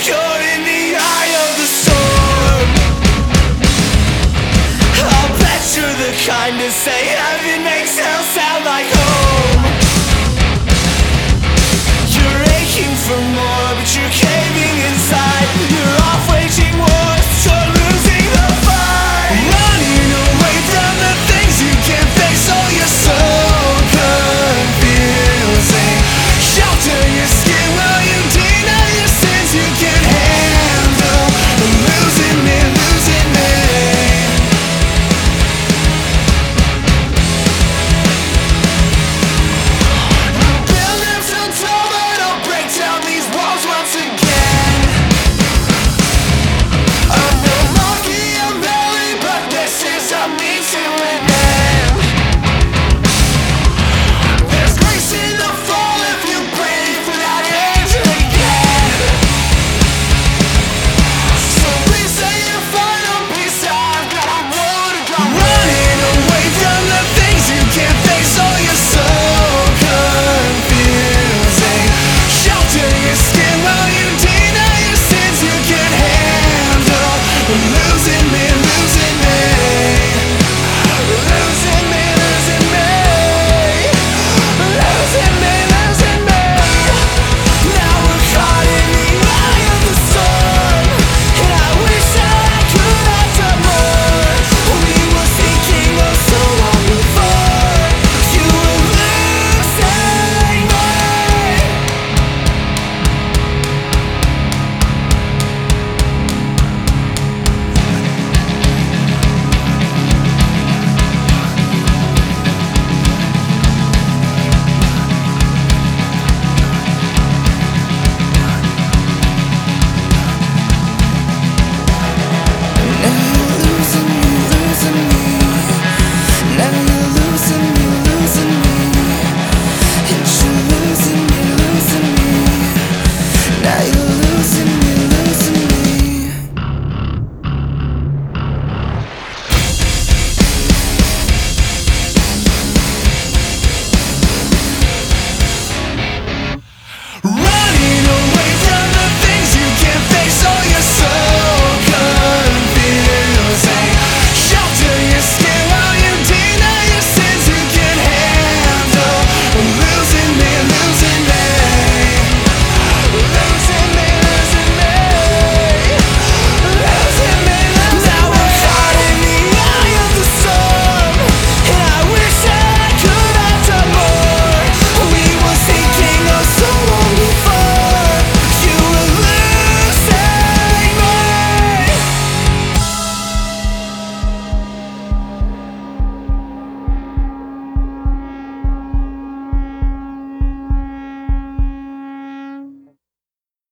You're in the eye of the storm. I'll bet you're the kind to say heaven makes hell sound like home. You're aching for more, but you're caving inside. You're off waging wars, but you're losing the fight. Running away from the things you can't face, oh you're so confusing. Shelter your skin while you deny your sins you can't handle. Losing me, losing me. Build them so tall that I'll break down these walls once again. I'm no Machiavelli, but this is a means to an end. There's grace in the fall if you breathe without angel again. So please say your final piece. I've got a road to go. Running away from the things you can't face, oh you're so confusing. Shelter your skin while you deny your sins you can't handle. Losing me, losing me. Losing me, losing me. Losing me, losing me. Now we're caught in the eye of the storm, and I wish that I could have done more. We were seeking oh so long before. You were losing me. Running away from the things you can't face, oh you're so confusing. Shelter your skin while you deny your sins you can't handle. Losing me, losing me.